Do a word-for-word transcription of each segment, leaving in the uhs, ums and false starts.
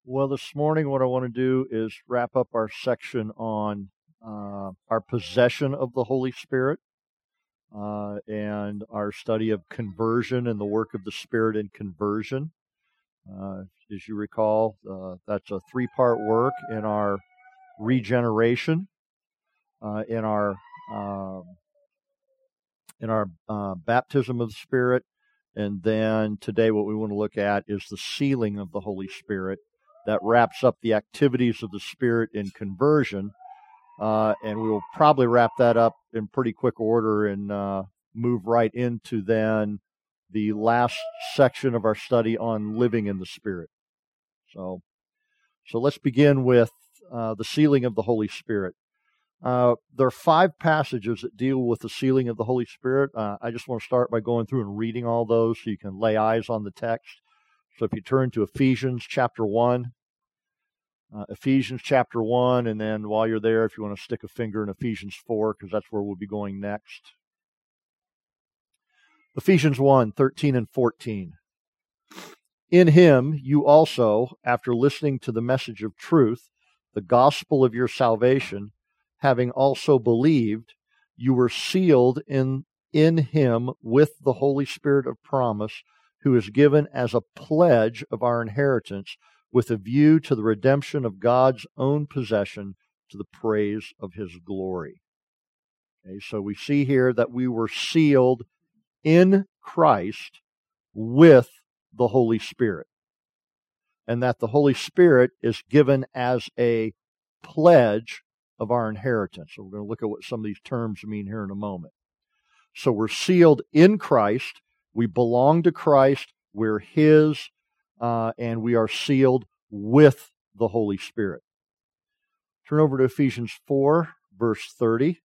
Well, this morning, what I want to do is wrap up our section on uh, our possession of the Holy Spirit uh, and our study of conversion and the work of the Spirit in conversion. Uh, as you recall, uh, that's a three part work in our regeneration, uh, in our uh, in our uh, baptism of the Spirit, and then today, what we want to look at is the sealing of the Holy Spirit. That wraps up the activities of the Spirit in conversion, uh, and we will probably wrap that up in pretty quick order and uh, move right into then the last section of our study on living in the Spirit. So, so let's begin with uh, the sealing of the Holy Spirit. Uh, there are five passages that deal with the sealing of the Holy Spirit. Uh, I just want to start by going through and reading all those so you can lay eyes on the text. So if you turn to Ephesians chapter one, uh, Ephesians chapter one, and then while you're there, if you want to stick a finger in Ephesians four, because that's where we'll be going next. Ephesians one, thirteen and fourteen. In him you also, after listening to the message of truth, the gospel of your salvation, having also believed, you were sealed in, in him with the Holy Spirit of promise, who is given as a pledge of our inheritance, with a view to the redemption of God's own possession, to the praise of his glory. Okay, so we see here that we were sealed in Christ with the Holy Spirit, and that the Holy Spirit is given as a pledge of our inheritance. So we're going to look at what some of these terms mean here in a moment. So we're sealed in Christ. We belong to Christ. We're his, uh, and we are sealed with the Holy Spirit. Turn over to Ephesians four, verse thirty.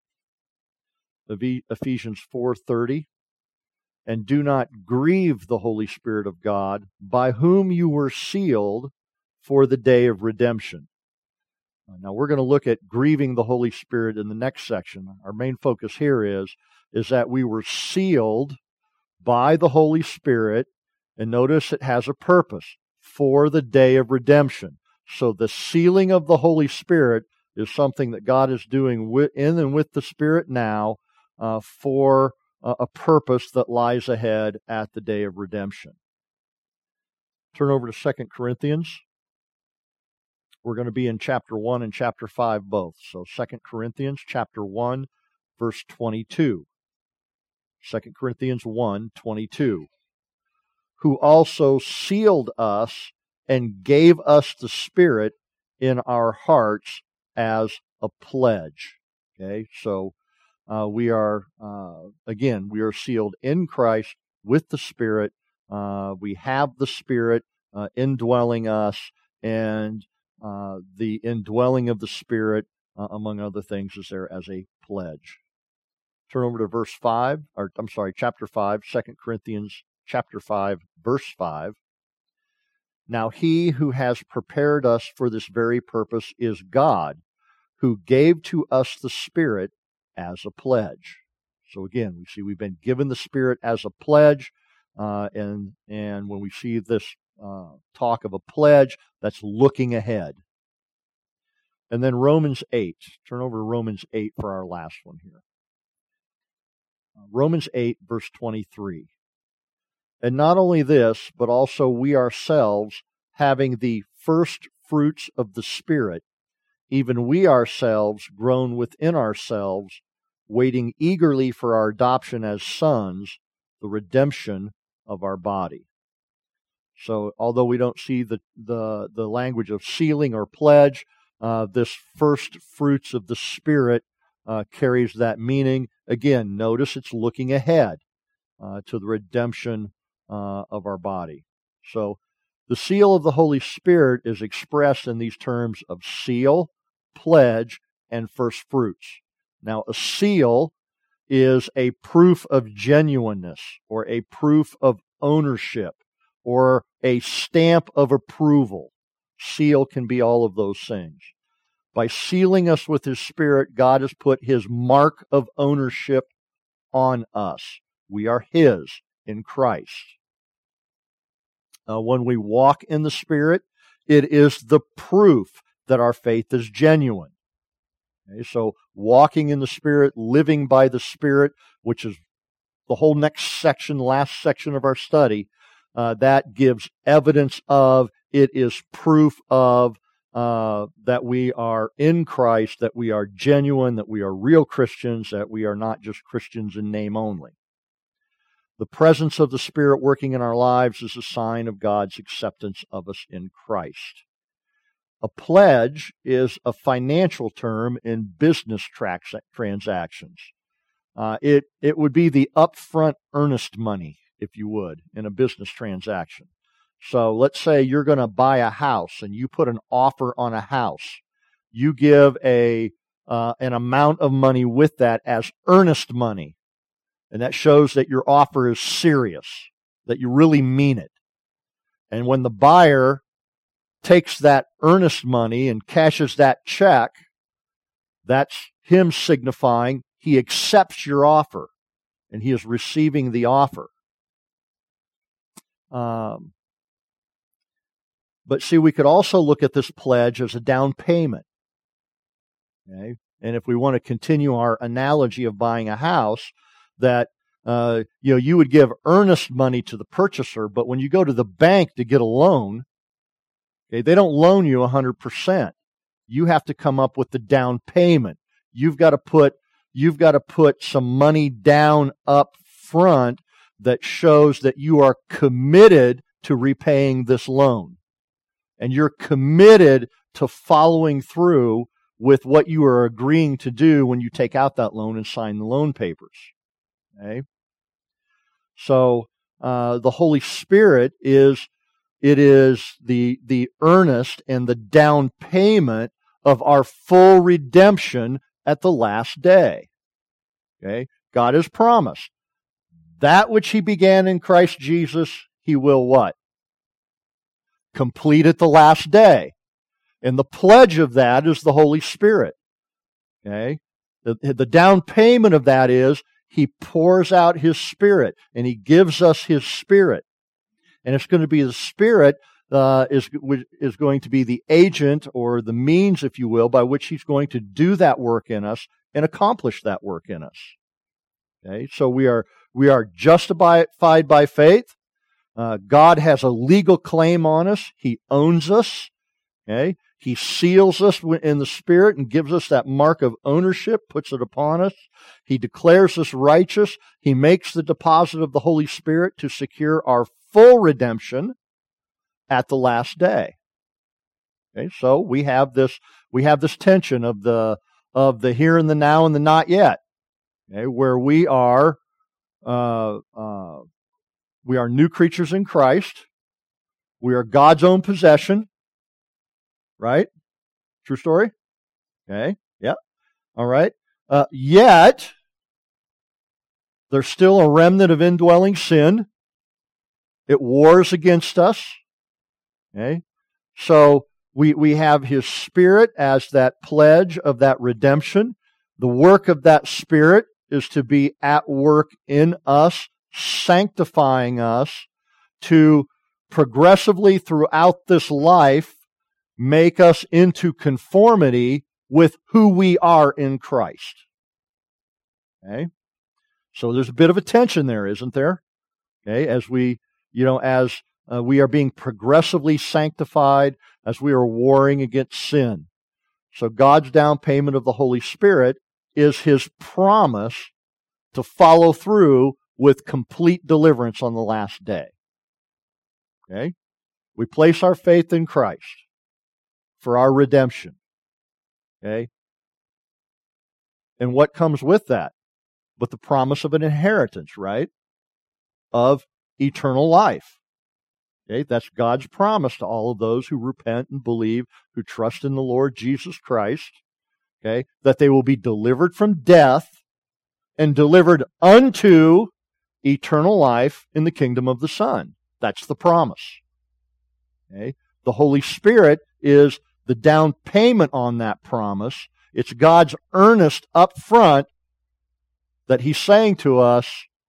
Ephesians four thirty. And do not grieve the Holy Spirit of God, by whom you were sealed for the day of redemption. Now, we're going to look at grieving the Holy Spirit in the next section. Our main focus here is, is that we were sealed by the Holy Spirit, and notice it has a purpose, for the day of redemption. So the sealing of the Holy Spirit is something that God is doing in and with the Spirit now uh, for a purpose that lies ahead at the day of redemption. Turn over to Second Corinthians. We're going to be in chapter one and chapter five both. So Second Corinthians chapter one, verse twenty-two. Second Corinthians one, twenty-two. Who also sealed us and gave us the Spirit in our hearts as a pledge. Okay, so uh, we are, uh, again, we are sealed in Christ with the Spirit. Uh, we have the Spirit uh, indwelling us, and Uh, the indwelling of the Spirit, uh, among other things, is there as a pledge. Turn over to verse five, or I'm sorry, chapter five, Second Corinthians chapter five, verse five. Now he who has prepared us for this very purpose is God, who gave to us the Spirit as a pledge. So again, we see we've been given the Spirit as a pledge, uh, and and when we see this Uh, talk of a pledge, that's looking ahead. And then Romans eight. Turn over to Romans eight for our last one here. Uh, Romans eight, verse twenty-three. And not only this, but also we ourselves, having the first fruits of the Spirit, even we ourselves groan within ourselves, waiting eagerly for our adoption as sons, the redemption of our body. So although we don't see the, the, the language of sealing or pledge, uh, this first fruits of the Spirit uh, carries that meaning. Again, notice it's looking ahead uh, to the redemption uh, of our body. So the seal of the Holy Spirit is expressed in these terms of seal, pledge, and first fruits. Now, a seal is a proof of genuineness or a proof of ownership, or a stamp of approval. Seal can be all of those things. By sealing us with his Spirit, God has put his mark of ownership on us. We are his in Christ. Uh, when we walk in the Spirit, It is the proof that our faith is genuine. Okay, so walking in the Spirit, living by the Spirit, which is the whole next section, last section of our study, uh, that gives evidence of, it is proof of uh, that we are in Christ, that we are genuine, that we are real Christians, that we are not just Christians in name only. The presence of the Spirit working in our lives is a sign of God's acceptance of us in Christ. A pledge is a financial term in business trax- transactions. Uh, it, it would be the upfront earnest money, if you would, in a business transaction. So let's say you're going to buy a house and you put an offer on a house. You give a uh, an amount of money with that as earnest money. And that shows that your offer is serious, that you really mean it. And when the buyer takes that earnest money and cashes that check, that's him signifying he accepts your offer and he is receiving the offer. Um, but see, we could also look at this pledge as a down payment. Okay? And if we want to continue our analogy of buying a house, that uh, you know, you would give earnest money to the purchaser, but when you go to the bank to get a loan, okay, they don't loan you one hundred percent. You have to come up with the down payment. You've got to put you've got to put some money down up front that shows that you are committed to repaying this loan. And you're committed to following through with what you are agreeing to do when you take out that loan and sign the loan papers. Okay? So uh, the Holy Spirit is it is the the earnest and the down payment of our full redemption at the last day. Okay? God has promised that which He began in Christ Jesus, He will what? Complete at the last day. And the pledge of that is the Holy Spirit. Okay? The, the down payment of that is He pours out His Spirit, and He gives us His Spirit. And it's going to be the Spirit uh, is, is going to be the agent or the means, if you will, by which He's going to do that work in us and accomplish that work in us. Okay? So we are we are justified by faith. Uh, God has a legal claim on us. He owns us. Okay? He seals us in the Spirit and gives us that mark of ownership, puts it upon us. He declares us righteous. He makes the deposit of the Holy Spirit to secure our full redemption at the last day. Okay? So we have this we have this tension of the of the here and the now and the not yet. Okay? Where we are uh, uh, we are new creatures in Christ. We are God's own possession. Right? True story? Okay. Yeah. All right. Uh, yet, there's still a remnant of indwelling sin. It wars against us. Okay. So, we, we have His Spirit as that pledge of that redemption. The work of that Spirit is to be at work in us, sanctifying us to progressively throughout this life make us into conformity with who we are in Christ. Okay? So there's a bit of a tension there, isn't there? Okay, as we, you know, as uh, we are being progressively sanctified, as we are warring against sin. So God's down payment of the Holy Spirit is His promise to follow through with complete deliverance on the last day. Okay? We place our faith in Christ for our redemption. Okay? And what comes with that? But the promise of an inheritance, right? Of eternal life. Okay? That's God's promise to all of those who repent and believe, who trust in the Lord Jesus Christ. Okay? That they will be delivered from death and delivered unto eternal life in the kingdom of the Son. That's the promise. Okay? The Holy Spirit is the down payment on that promise. It's God's earnest up front that He's saying to us,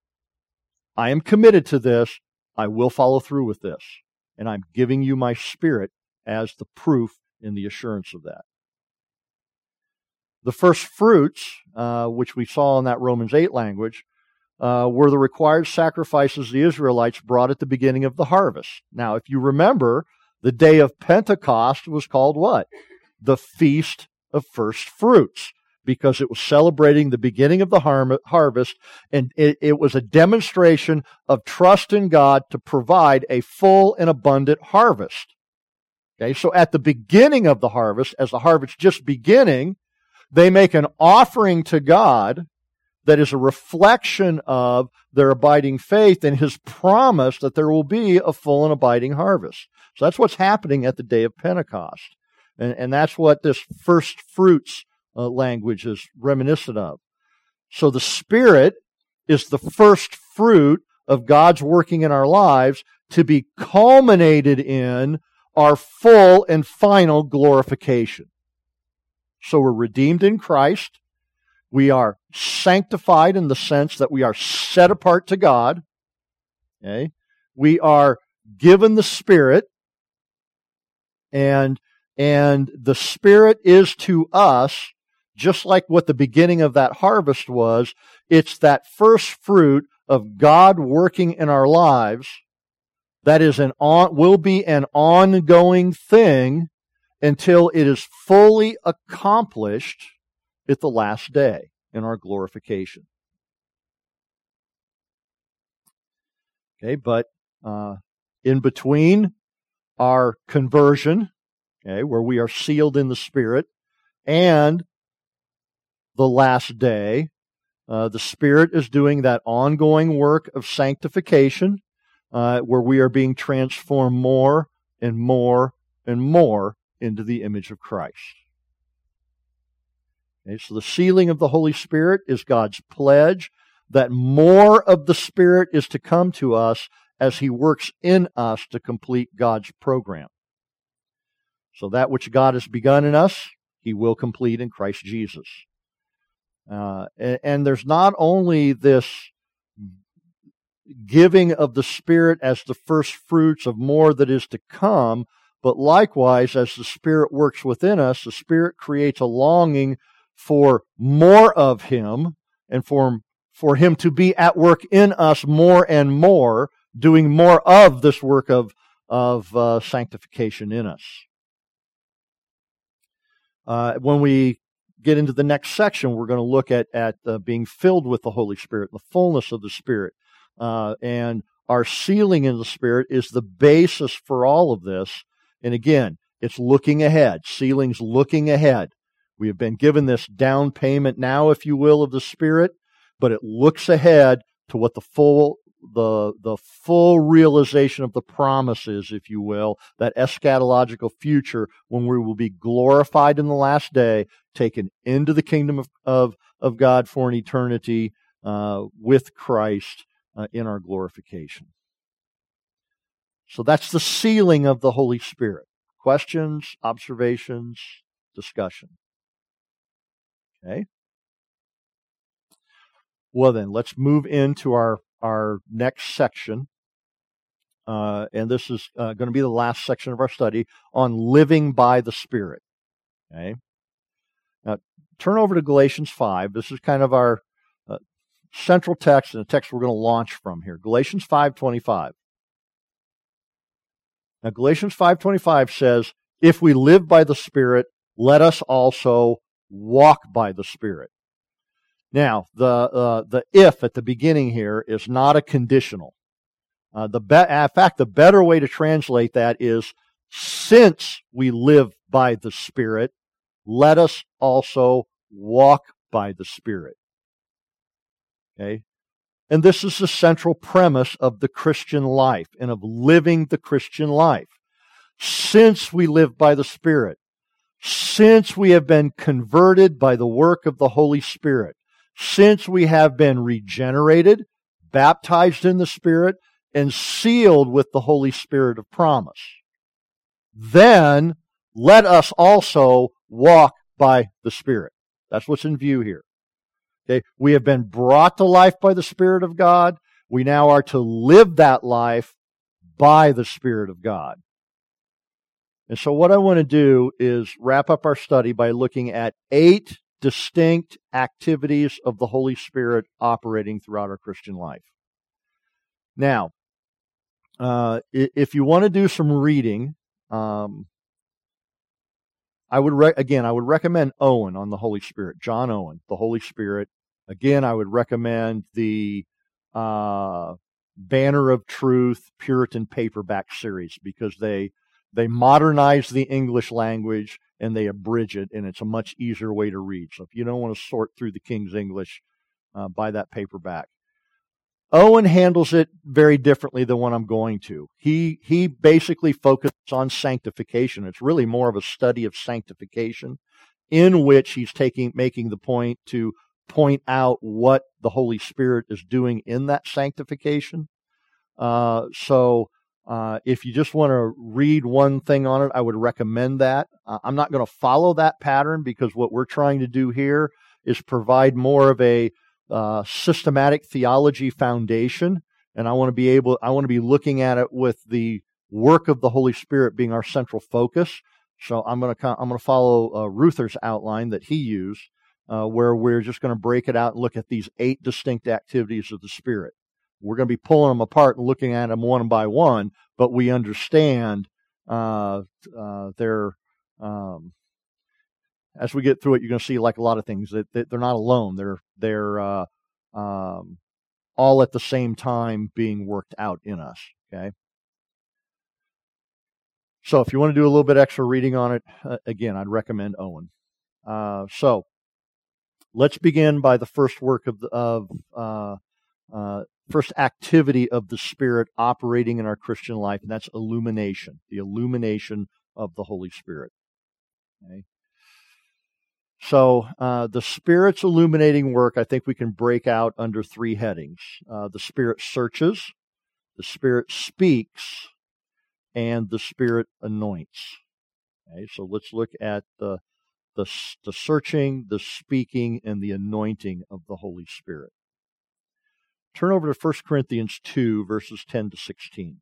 I am committed to this. I will follow through with this. And I'm giving you my Spirit as the proof in the assurance of that. The first fruits, uh, which we saw in that Romans eight language, uh, were the required sacrifices the Israelites brought at the beginning of the harvest. Now, if you remember, the day of Pentecost was called what? The Feast of First Fruits, because it was celebrating the beginning of the har- harvest, and it, it was a demonstration of trust in God to provide a full and abundant harvest. Okay, so at the beginning of the harvest, as the harvest just beginning, they make an offering to God that is a reflection of their abiding faith and His promise that there will be a full and abiding harvest. So that's what's happening at the day of Pentecost. And, and that's what this first fruits uh, language is reminiscent of. So the Spirit is the first fruit of God's working in our lives to be culminated in our full and final glorification. So we're redeemed in Christ. We are sanctified in the sense that we are set apart to God. Okay? We are given the Spirit, and, and the Spirit is to us, just like what the beginning of that harvest was, it's that first fruit of God working in our lives that is an on, will be an ongoing thing until it is fully accomplished at the last day in our glorification. Okay, but uh, in between our conversion, okay, where we are sealed in the Spirit, and the last day, uh, the Spirit is doing that ongoing work of sanctification, uh, where we are being transformed more and more and more into the image of Christ. Okay, so the sealing of the Holy Spirit is God's pledge that more of the Spirit is to come to us as He works in us to complete God's program. So that which God has begun in us, He will complete in Christ Jesus. Uh, and, and there's not only this giving of the Spirit as the first fruits of more that is to come, but likewise, as the Spirit works within us, the Spirit creates a longing for more of Him and for, for Him to be at work in us more and more, doing more of this work of, of uh, sanctification in us. Uh, when we get into the next section, we're going to look at, at uh, being filled with the Holy Spirit, the fullness of the Spirit. Uh, and our sealing in the Spirit is the basis for all of this. And again, it's looking ahead. Sealing's looking ahead. We have been given this down payment now, if you will, of the Spirit, but it looks ahead to what the full the the full realization of the promises, if you will, that eschatological future when we will be glorified in the last day, taken into the kingdom of of, of God for an eternity uh, with Christ uh, in our glorification. So that's the sealing of the Holy Spirit. Questions, observations, discussion. Okay. Well then, let's move into our, our next section. Uh, and this is uh, going to be the last section of our study on living by the Spirit. Okay. Now, turn over to Galatians five. This is kind of our uh, central text and the text we're going to launch from here. Galatians five twenty-five. Now, Galatians five twenty-five says, if we live by the Spirit, let us also walk by the Spirit. Now, the uh, the if at the beginning here is not a conditional. Uh, the be- in fact, the better way to translate that is, since we live by the Spirit, let us also walk by the Spirit. Okay? And this is the central premise of the Christian life and of living the Christian life. Since we live by the Spirit, since we have been converted by the work of the Holy Spirit, since we have been regenerated, baptized in the Spirit, and sealed with the Holy Spirit of promise, then let us also walk by the Spirit. That's what's in view here. Okay, we have been brought to life by the Spirit of God. We now are to live that life by the Spirit of God. And so what I want to do is wrap up our study by looking at eight distinct activities of the Holy Spirit operating throughout our Christian life. Now, uh, if you want to do some reading, um, I would re- again I would recommend Owen on the Holy Spirit, John Owen, the Holy Spirit. Again, I would recommend the uh, Banner of Truth Puritan paperback series, because they they modernize the English language and they abridge it, and it's a much easier way to read. So if you don't want to sort through the King's English, uh, buy that paperback. Owen handles it very differently than what I'm going to. He he basically focuses on sanctification. It's really more of a study of sanctification, in which he's taking making the point to point out what the Holy Spirit is doing in that sanctification. Uh, so uh, if you just want to read one thing on it, I would recommend that. Uh, I'm not going to follow that pattern, because what we're trying to do here is provide more of a uh, systematic theology foundation, and I want to be able, I want to be looking at it with the work of the Holy Spirit being our central focus. So I'm going to I'm going to follow uh, Ruther's outline that he used, uh, where we're just going to break it out and look at these eight distinct activities of the Spirit. We're going to be pulling them apart and looking at them one by one, but we understand uh, uh, they're, um, as we get through it, you're going to see, like a lot of things, that, that they're not alone. They're they're uh, um, all at the same time being worked out in us. Okay. So if you want to do a little bit extra reading on it, uh, again, I'd recommend Owen. Uh, so let's begin by the first work of the, of uh, uh, first activity of the Spirit operating in our Christian life, and that's illumination, the illumination of the Holy Spirit. Okay. So uh, the Spirit's illuminating work, I think we can break out under three headings. Uh, the Spirit searches, the Spirit speaks, and the Spirit anoints. Okay, so let's look at the, the the searching, the speaking, and the anointing of the Holy Spirit. Turn over to First Corinthians two, verses ten to sixteen.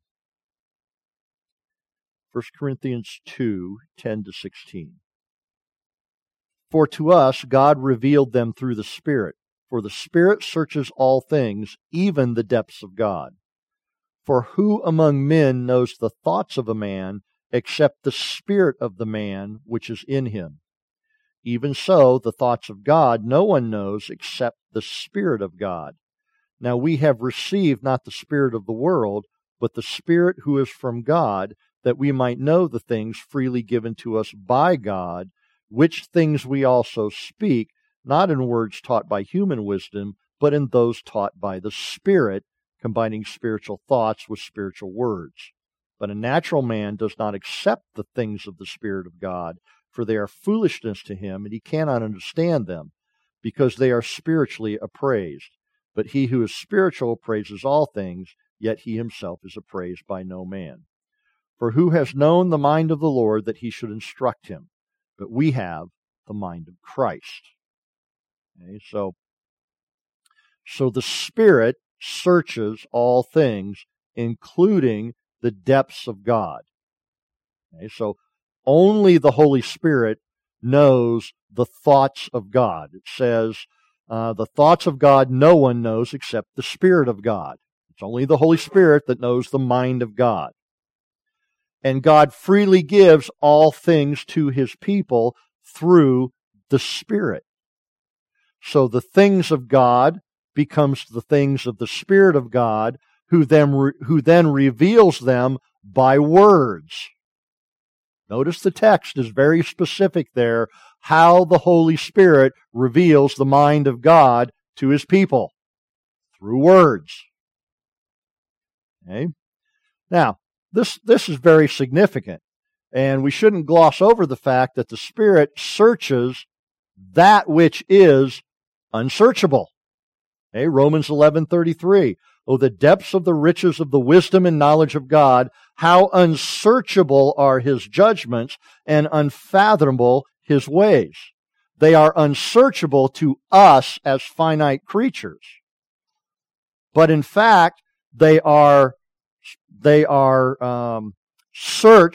First Corinthians two, ten to sixteen. For to us God revealed them through the Spirit, for the Spirit searches all things, even the depths of God. For who among men knows the thoughts of a man, except the spirit of the man which is in him? Even so, the thoughts of God no one knows except the Spirit of God. Now we have received not the spirit of the world, but the Spirit who is from God, that we might know the things freely given to us by God, which things we also speak, not in words taught by human wisdom, but in those taught by the Spirit, combining spiritual thoughts with spiritual words. But a natural man does not accept the things of the Spirit of God, for they are foolishness to him, and he cannot understand them, because they are spiritually appraised. But he who is spiritual appraises all things, yet he himself is appraised by no man. For who has known the mind of the Lord that he should instruct him? But we have the mind of Christ. Okay, so, so the Spirit searches all things, including the depths of God. Okay, so only the Holy Spirit knows the thoughts of God. It says, uh, the thoughts of God no one knows except the Spirit of God. It's only the Holy Spirit that knows the mind of God. And God freely gives all things to His people through the Spirit. So the things of God becomes the things of the Spirit of God, who then, re- who then reveals them by words. Notice the text is very specific there, how the Holy Spirit reveals the mind of God to His people, through words. Okay? Now, this, this is very significant, and we shouldn't gloss over the fact that the Spirit searches that which is unsearchable. Okay? Romans eleven thirty-three. Oh, the depths of the riches of the wisdom and knowledge of God, how unsearchable are His judgments and unfathomable His ways. They are unsearchable to us as finite creatures. But in fact, they are, they are um, searched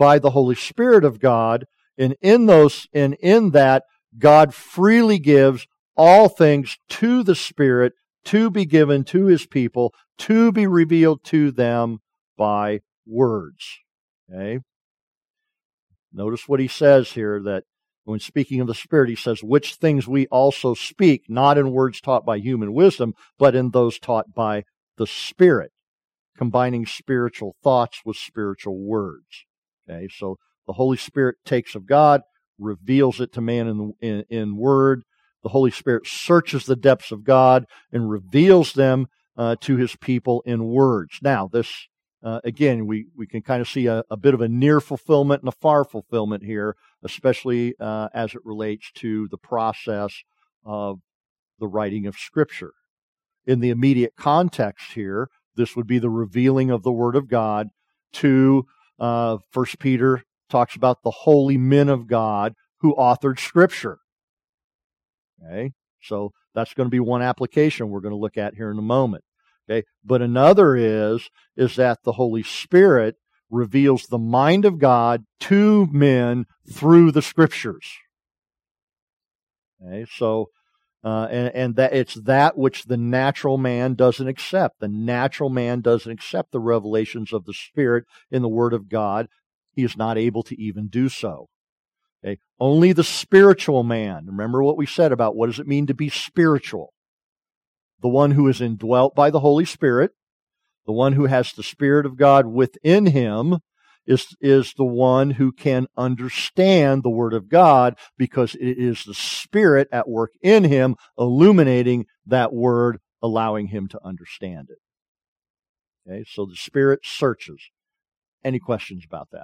by the Holy Spirit of God, and in those and in that God freely gives all things to the Spirit to be given to His people, to be revealed to them by words. Okay? Notice what he says here, that when speaking of the Spirit, he says, which things we also speak, not in words taught by human wisdom, but in those taught by the Spirit, combining spiritual thoughts with spiritual words. Okay, so the Holy Spirit takes of God, reveals it to man in, in, in word. The Holy Spirit searches the depths of God and reveals them uh, to His people in words. Now, this Uh, again, we, we can kind of see a, a bit of a near fulfillment and a far fulfillment here, especially uh, as it relates to the process of the writing of Scripture. In the immediate context here, this would be the revealing of the Word of God to, uh, First Peter talks about the holy men of God who authored Scripture. Okay, so that's going to be one application we're going to look at here in a moment. Okay, but another is, is that the Holy Spirit reveals the mind of God to men through the Scriptures. Okay, so, uh, and, and that it's that which the natural man doesn't accept. The natural man doesn't accept the revelations of the Spirit in the Word of God. He is not able to even do so. Okay, only the spiritual man. Remember what we said about what does it mean to be spiritual? The one who is indwelt by the Holy Spirit, the one who has the Spirit of God within him, is, is the one who can understand the Word of God, because it is the Spirit at work in him, illuminating that Word, allowing him to understand it. Okay, so the Spirit searches. Any questions about that?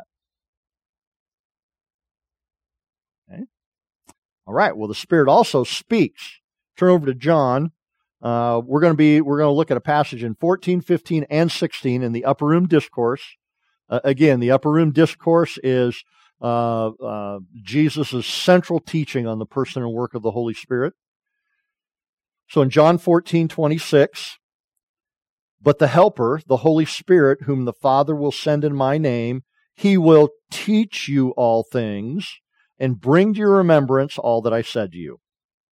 Okay. All right, well, the Spirit also speaks. Turn over to John. Uh, we're going to be, we're going to look at a passage in fourteen, fifteen, and sixteen in the Upper Room Discourse. Uh, again, the Upper Room Discourse is uh, uh, Jesus' central teaching on the person and work of the Holy Spirit. So in John fourteen, twenty-six, but the Helper, the Holy Spirit, whom the Father will send in my name, He will teach you all things and bring to your remembrance all that I said to you.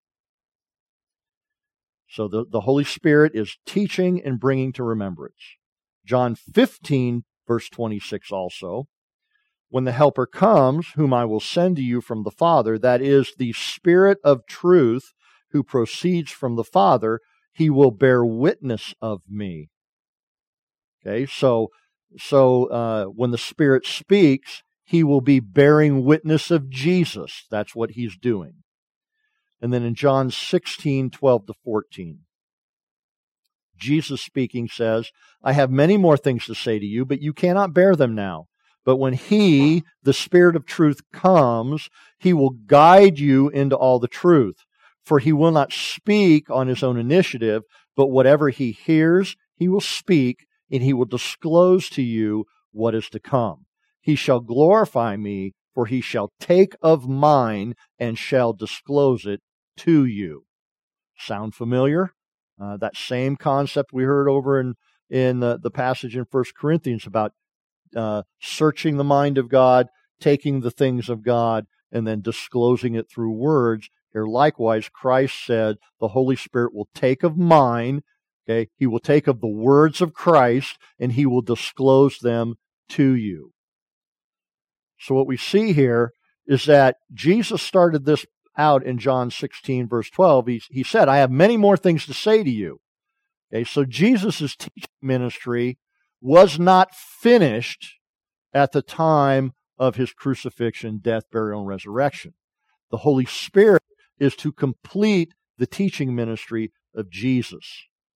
So the, the Holy Spirit is teaching and bringing to remembrance. John fifteen, verse twenty-six also, when the Helper comes, whom I will send to you from the Father, that is the Spirit of truth who proceeds from the Father, He will bear witness of me. Okay, so, so uh, when the Spirit speaks, He will be bearing witness of Jesus. That's what He's doing. And then in John sixteen, twelve to fourteen, Jesus speaking says, I have many more things to say to you, but you cannot bear them now. But when He, the Spirit of truth, comes, He will guide you into all the truth. For He will not speak on His own initiative, but whatever He hears, He will speak, and He will disclose to you what is to come. He shall glorify me, for He shall take of mine and shall disclose it to you. Sound familiar? Uh, that same concept we heard over in, in the, the passage in First Corinthians about uh, searching the mind of God, taking the things of God, and then disclosing it through words. Here likewise, Christ said, the Holy Spirit will take of mine, okay, He will take of the words of Christ, and He will disclose them to you. So what we see here is that Jesus started this out in John sixteen, verse twelve. He, he said, I have many more things to say to you. Okay, so Jesus' teaching ministry was not finished at the time of His crucifixion, death, burial, and resurrection. The Holy Spirit is to complete the teaching ministry of Jesus.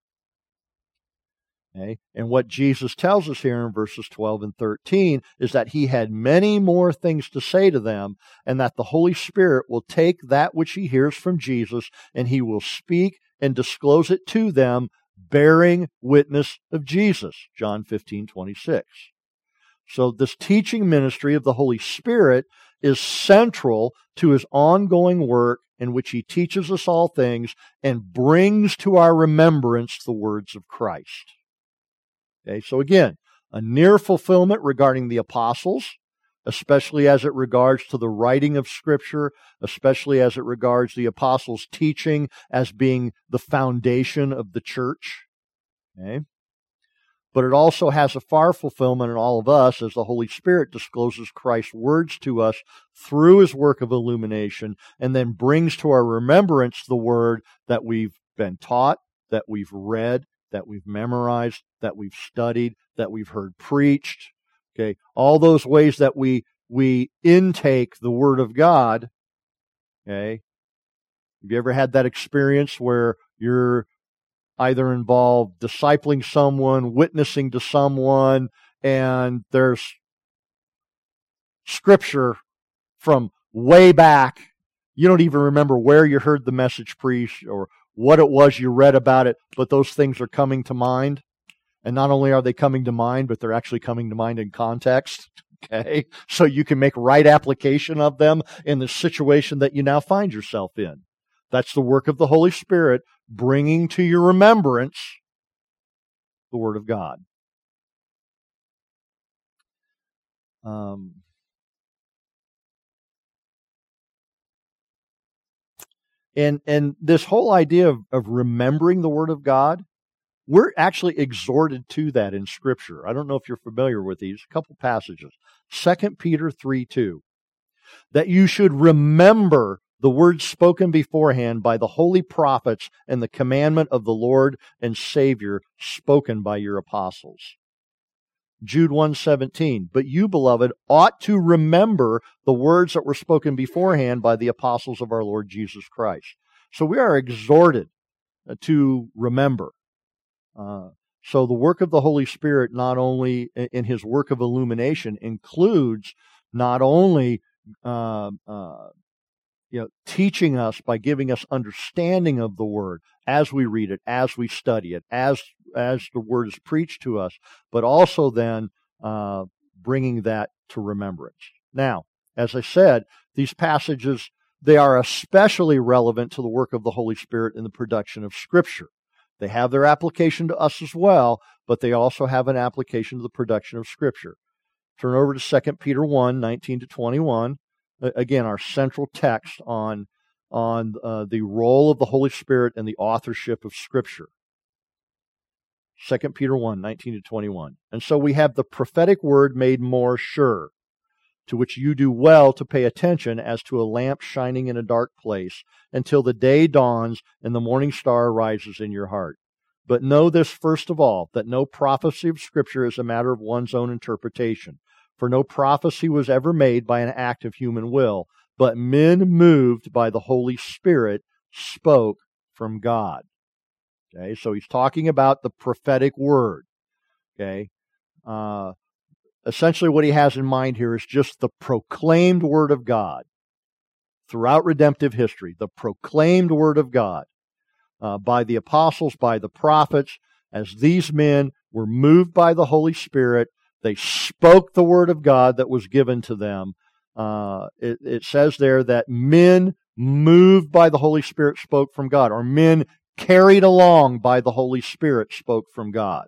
Okay? And what Jesus tells us here in verses twelve and thirteen is that He had many more things to say to them, and that the Holy Spirit will take that which He hears from Jesus, and He will speak and disclose it to them, bearing witness of Jesus. John fifteen, twenty-six. So this teaching ministry of the Holy Spirit is central to His ongoing work, in which He teaches us all things and brings to our remembrance the words of Christ. Okay, so again, a near fulfillment regarding the apostles, especially as it regards to the writing of Scripture, especially as it regards the apostles' teaching as being the foundation of the church. Okay? But it also has a far fulfillment in all of us as the Holy Spirit discloses Christ's words to us through His work of illumination and then brings to our remembrance the Word that we've been taught, that we've read, that we've memorized, that we've studied, that we've heard preached. Okay, all those ways that we we intake the Word of God. Okay, have you ever had that experience where you're either involved discipling someone, witnessing to someone, and there's Scripture from way back. You don't even remember where you heard the message preached or what it was you read about it, but those things are coming to mind. And not only are they coming to mind, but they're actually coming to mind in context. Okay? So you can make right application of them in the situation that you now find yourself in. That's the work of the Holy Spirit, bringing to your remembrance the Word of God. Um, and and this whole idea of, of remembering the Word of God, we're actually exhorted to that in Scripture. I don't know if you're familiar with these. A couple passages. Second Peter three two. That you should remember the words spoken beforehand by the holy prophets and the commandment of the Lord and Savior spoken by your apostles. Jude one seventeen. But you, beloved, ought to remember the words that were spoken beforehand by the apostles of our Lord Jesus Christ. So we are exhorted to remember. Uh, so the work of the Holy Spirit, not only in His work of illumination, includes not only uh, uh, you know, teaching us by giving us understanding of the Word as we read it, as we study it, as as the Word is preached to us, but also then uh, bringing that to remembrance. Now, as I said, these passages, they are especially relevant to the work of the Holy Spirit in the production of Scripture. They have their application to us as well, but they also have an application to the production of Scripture. Turn over to Second Peter one nineteen to twenty-one. Again, our central text on, on uh, the role of the Holy Spirit and the authorship of Scripture. Second Peter one nineteen to twenty-one. And so we have the prophetic word made more sure, to which you do well to pay attention as to a lamp shining in a dark place, until the day dawns and the morning star rises in your heart. But know this first of all, that no prophecy of Scripture is a matter of one's own interpretation. For no prophecy was ever made by an act of human will, but men moved by the Holy Spirit spoke from God. Okay, so he's talking about the prophetic word. Okay, uh, essentially what he has in mind here is just the proclaimed word of God throughout redemptive history, the proclaimed word of God uh, by the apostles, by the prophets, as these men were moved by the Holy Spirit. They spoke the word of God that was given to them. Uh, it, it says there that men moved by the Holy Spirit spoke from God, or men carried along by the Holy Spirit spoke from God.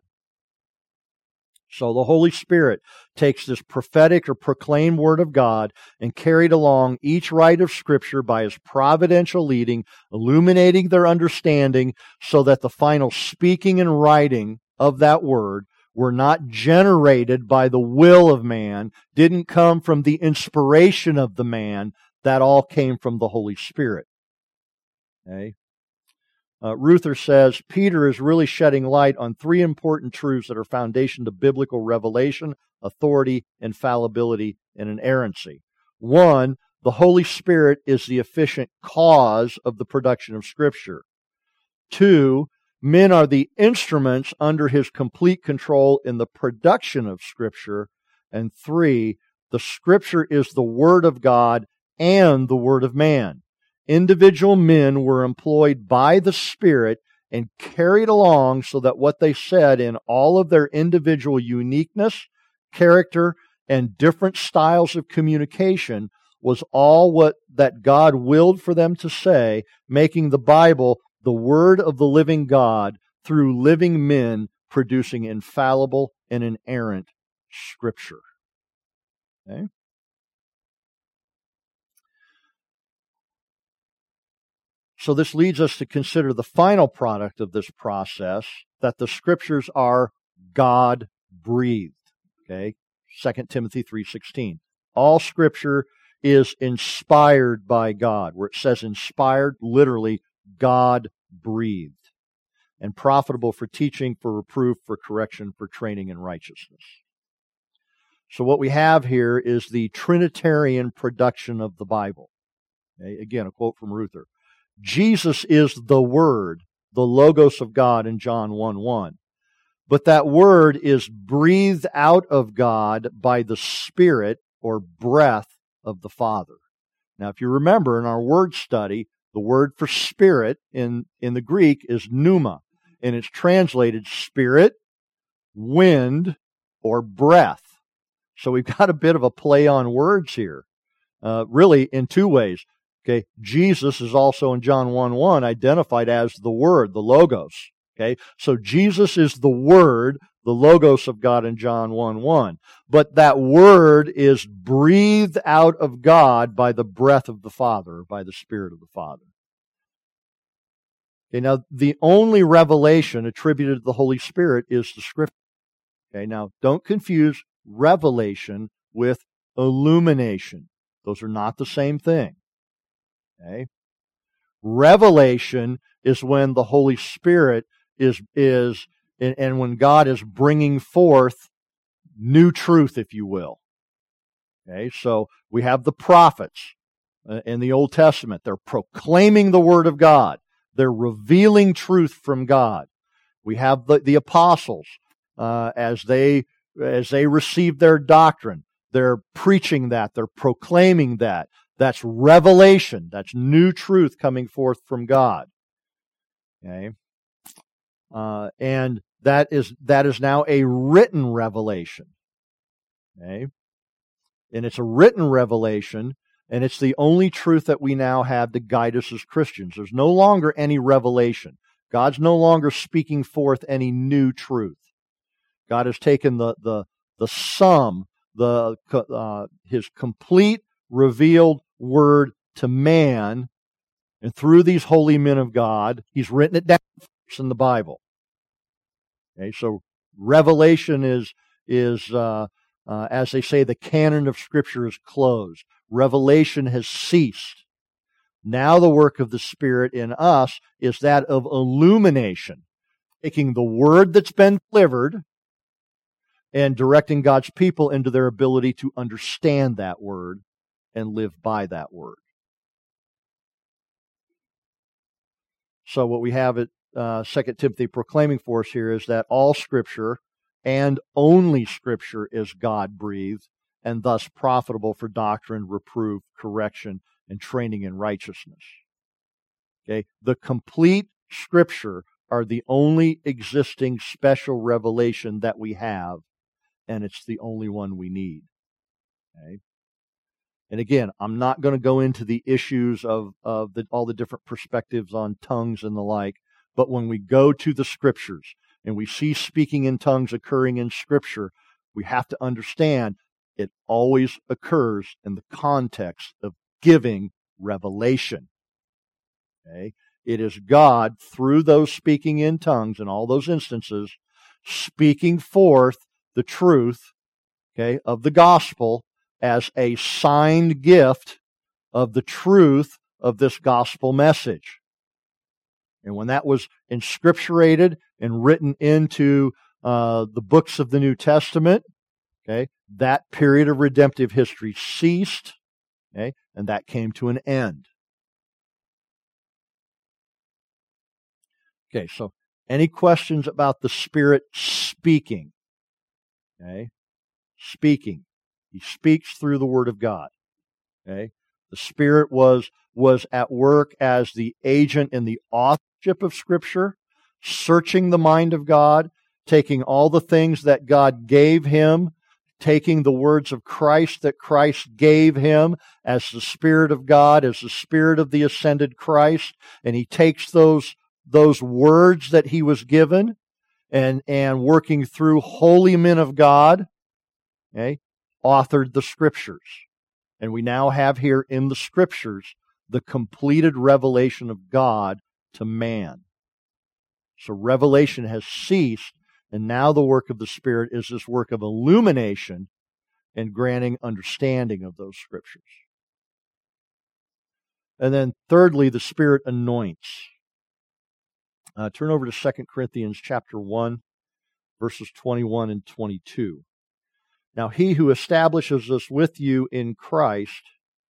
So the Holy Spirit takes this prophetic or proclaimed word of God and carried along each write of Scripture by His providential leading, illuminating their understanding so that the final speaking and writing of that word were not generated by the will of man, didn't come from the inspiration of the man. That all came from the Holy Spirit. Okay? Uh, Ruther says, Peter is really shedding light on three important truths that are foundation to biblical revelation, authority, infallibility, and inerrancy. One, the Holy Spirit is the efficient cause of the production of Scripture. Two, men are the instruments under His complete control in the production of Scripture. And three, the Scripture is the Word of God and the Word of man. Individual men were employed by the Spirit and carried along so that what they said in all of their individual uniqueness, character, and different styles of communication was all what that God willed for them to say, making the Bible the Word of the living God through living men producing infallible and inerrant Scripture. Okay? So this leads us to consider the final product of this process, that the Scriptures are God-breathed. Okay, Second Timothy three sixteen. All Scripture is inspired by God. Where it says inspired, literally, God-breathed. And profitable for teaching, for reproof, for correction, for training in righteousness. So what we have here is the Trinitarian production of the Bible. Okay, again, a quote from Ruther. Jesus is the Word, the Logos of God in John one one. But that Word is breathed out of God by the Spirit or breath of the Father. Now, if you remember in our word study, the word for spirit in, in the Greek is pneuma, and it's translated spirit, wind, or breath. So we've got a bit of a play on words here, uh, really in two ways. Okay, Jesus is also in John one one identified as the Word, the Logos. Okay, so Jesus is the Word, the Logos of God in John one one. But that Word is breathed out of God by the breath of the Father, by the Spirit of the Father. Okay, now the only revelation attributed to the Holy Spirit is the Scripture. Okay, now don't confuse revelation with illumination. Those are not the same thing. Okay? Revelation is when the Holy Spirit is, is and, and when God is bringing forth new truth, if you will. Okay, so we have the prophets in the Old Testament. They're proclaiming the Word of God. They're revealing truth from God. We have the, the apostles uh, as they as they receive their doctrine. They're preaching that. They're proclaiming that. That's revelation. That's new truth coming forth from God. Okay, uh, and that is that is now a written revelation. Okay, and it's a written revelation, and it's the only truth that we now have to guide us as Christians. There's no longer any revelation. God's no longer speaking forth any new truth. God has taken the the the sum, the uh, His complete revealed Word to man, and through these holy men of God, He's written it down in the Bible. Okay, so revelation is is uh, uh, as they say, the canon of Scripture is closed. Revelation has ceased. Now the work of the Spirit in us is that of illumination, taking the Word that's been delivered and directing God's people into their ability to understand that Word and live by that Word. So what we have at uh, Second Timothy proclaiming for us here is that all Scripture and only Scripture is God-breathed and thus profitable for doctrine, reproof, correction, and training in righteousness. Okay, the complete Scripture are the only existing special revelation that we have, and it's the only one we need. Okay? And again, I'm not going to go into the issues of, of the, all the different perspectives on tongues and the like, but when we go to the Scriptures and we see speaking in tongues occurring in Scripture, we have to understand it always occurs in the context of giving revelation. Okay? It is God, through those speaking in tongues in all those instances, speaking forth the truth, okay, of the gospel as a signed gift of the truth of this gospel message. And when that was inscripturated and written into uh, the books of the New Testament, okay, that period of redemptive history ceased, okay, and that came to an end. Okay, so any questions about the Spirit speaking? Okay, speaking. He speaks through the Word of God. Okay, the Spirit was was at work as the agent in the authorship of Scripture, searching the mind of God, taking all the things that God gave Him, taking the words of Christ that Christ gave Him as the Spirit of God, as the Spirit of the ascended Christ, and He takes those those words that He was given and and working through holy men of God, okay, authored the Scriptures. And we now have here in the Scriptures the completed revelation of God to man. So revelation has ceased, and now the work of the Spirit is this work of illumination and granting understanding of those Scriptures. And then thirdly, the Spirit anoints. Uh, turn over to Second Corinthians chapter one, verses twenty-one and twenty-two. Now he who establishes us with you in Christ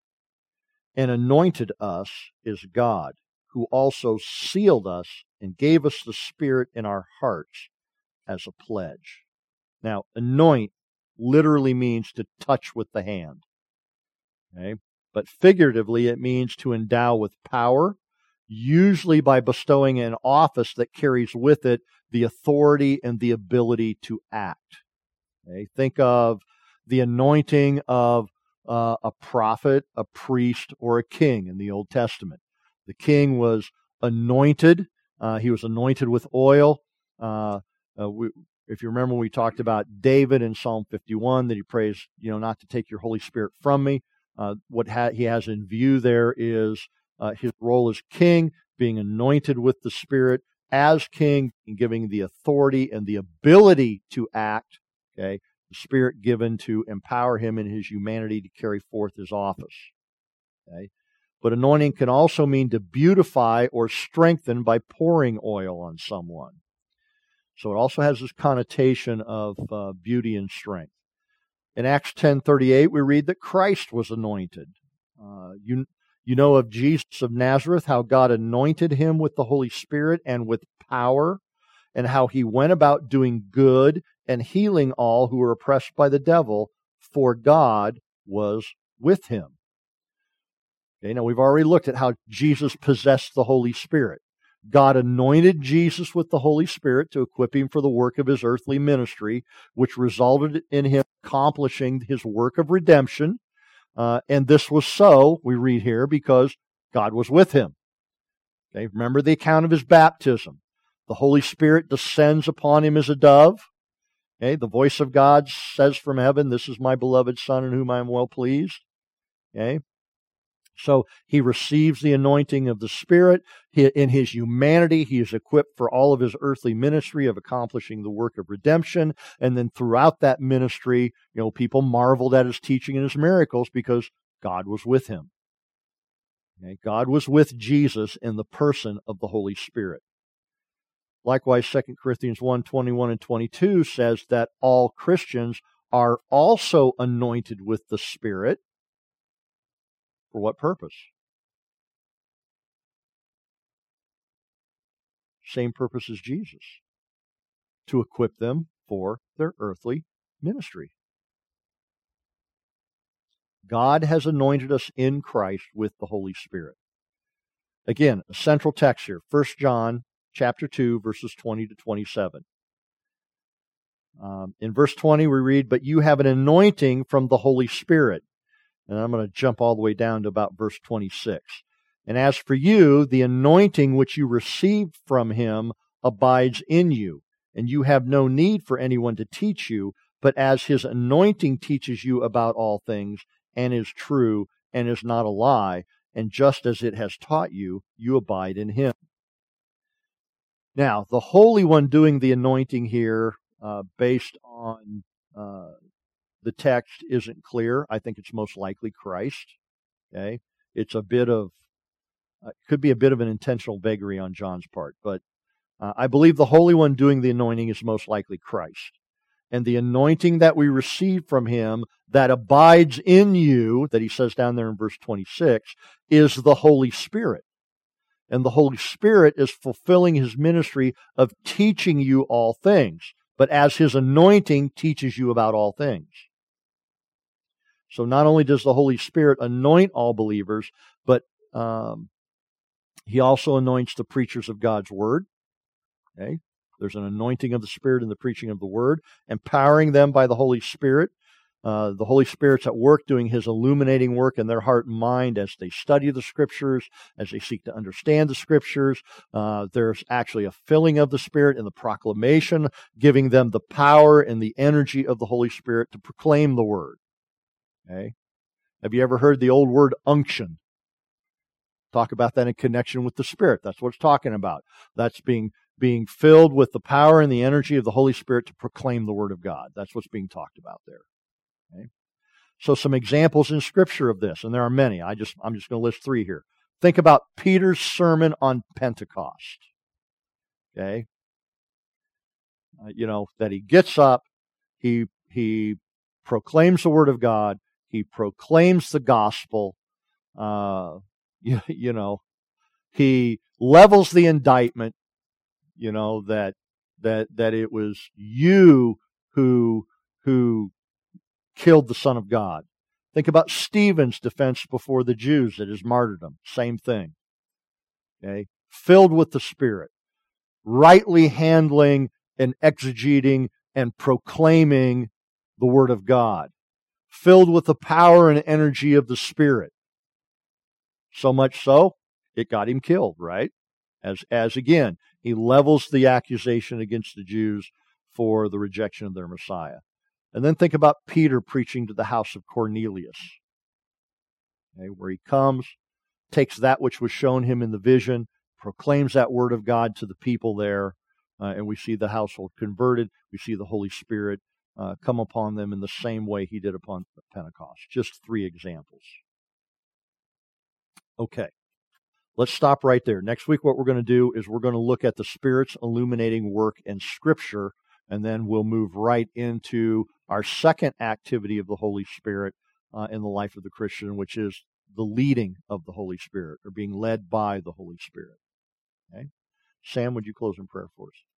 and anointed us is God, who also sealed us and gave us the Spirit in our hearts as a pledge. Now, anoint literally means to touch with the hand. Okay? But figuratively, it means to endow with power, usually by bestowing an office that carries with it the authority and the ability to act. Okay? Think of the anointing of uh, a prophet, a priest, or a king in the Old Testament. The king was anointed. Uh, he was anointed with oil. Uh, uh, we, if you remember, we talked about David in Psalm fifty-one, that he prays, you know, not to take your Holy Spirit from me. Uh, what ha- he has in view there is uh, his role as king, being anointed with the Spirit as king, and giving the authority and the ability to act. Okay, the Spirit given to empower him in his humanity to carry forth his office. Okay, but anointing can also mean to beautify or strengthen by pouring oil on someone. So it also has this connotation of uh, beauty and strength. In Acts ten thirty-eight, we read that Christ was anointed. Uh, you, you know of Jesus of Nazareth, how God anointed him with the Holy Spirit and with power, and how he went about doing good and healing all who were oppressed by the devil, for God was with him. Okay, now we've already looked at how Jesus possessed the Holy Spirit. God anointed Jesus with the Holy Spirit to equip him for the work of his earthly ministry, which resulted in him accomplishing his work of redemption. Uh, and this was so, we read here, because God was with him. Okay, remember the account of his baptism. The Holy Spirit descends upon him as a dove. Okay, the voice of God says from heaven, "This is my beloved Son in whom I am well pleased." Okay. So he receives the anointing of the Spirit. He, in his humanity, he is equipped for all of his earthly ministry of accomplishing the work of redemption. And then throughout that ministry, you know, people marveled at his teaching and his miracles because God was with him. Okay? God was with Jesus in the person of the Holy Spirit. Likewise, Second Corinthians one, twenty-one and twenty-two says that all Christians are also anointed with the Spirit. For what purpose? Same purpose as Jesus. To equip them for their earthly ministry. God has anointed us in Christ with the Holy Spirit. Again, a central text here, First John chapter two, verses twenty to twenty-seven. Um, in verse twenty, we read, "But you have an anointing from the Holy Spirit." And I'm going to jump all the way down to about verse twenty-six. "And as for you, the anointing which you received from him abides in you, and you have no need for anyone to teach you, but as his anointing teaches you about all things, and is true, and is not a lie, and just as it has taught you, you abide in him." Now, the Holy One doing the anointing here, uh, based on uh, the text, isn't clear. I think it's most likely Christ. Okay, it's a bit of, uh, could be a bit of an intentional vagary on John's part, but uh, I believe the Holy One doing the anointing is most likely Christ. And the anointing that we receive from him that abides in you, that he says down there in verse twenty-six, is the Holy Spirit. And the Holy Spirit is fulfilling his ministry of teaching you all things, but as his anointing teaches you about all things. So not only does the Holy Spirit anoint all believers, but um, he also anoints the preachers of God's Word. Okay? There's an anointing of the Spirit in the preaching of the Word, empowering them by the Holy Spirit. Uh, the Holy Spirit's at work doing his illuminating work in their heart and mind as they study the Scriptures, as they seek to understand the Scriptures. Uh, there's actually a filling of the Spirit in the proclamation, giving them the power and the energy of the Holy Spirit to proclaim the Word. Okay? Have you ever heard the old word unction? talk about that in connection with the Spirit. That's what it's talking about. That's being being filled with the power and the energy of the Holy Spirit to proclaim the Word of God. That's what's being talked about there. Okay? So some examples in Scripture of this, and there are many. I just I'm just going to list three here. Think about Peter's sermon on Pentecost. Okay, uh, you know that he gets up, he he proclaims the Word of God, he proclaims the gospel. Uh, you, you know, he levels the indictment. You know that that that it was you who who killed the Son of God. Think about Stephen's defense before the Jews at his martyrdom. Same thing. Okay, filled with the Spirit, rightly handling and exegeting and proclaiming the Word of God, filled with the power and energy of the Spirit. So much so, it got him killed, right? As, as again, he levels the accusation against the Jews for the rejection of their Messiah. And then think about Peter preaching to the house of Cornelius, okay, where he comes, takes that which was shown him in the vision, proclaims that Word of God to the people there, uh, and we see the household converted. We see the Holy Spirit uh, come upon them in the same way he did upon Pentecost. Just three examples. Okay, let's stop right there. Next week what we're going to do is we're going to look at the Spirit's illuminating work in Scripture, and then we'll move right into our second activity of the Holy Spirit uh, in the life of the Christian, which is the leading of the Holy Spirit, or being led by the Holy Spirit. Okay? Sam, would you close in prayer for us?